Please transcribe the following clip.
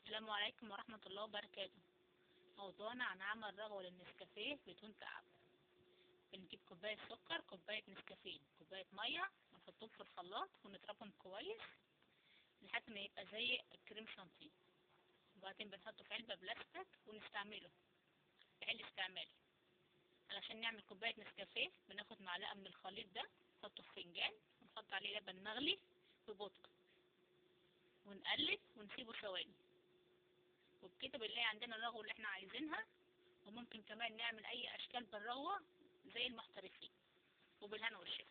السلام عليكم ورحمة الله وبركاته. موضوعنا عن عمل رغوة للنسكافيه بدون تعب. بنجيب كوباية سكر، كوباية نسكافيه، كوباية مية، ونحطهم في الخلاط ونضربهم كويس لحد ما يبقى زي الكريم شانتيه. وبعدين بنحطه في علبة بلاستيك ونستعمله بحل استعمالي. علشان نعمل كوباية نسكافيه بناخد معلقة من الخليط ده، نحطه في فنجان ونحط عليه لبن مغلي ببطء ونقلب ونسيبه ثواني، وبكده بنلاقي عندنا الرغوة اللي احنا عايزينها. وممكن كمان نعمل اي اشكال بالرغوة زي المحترفين. وبالهنا والشفا.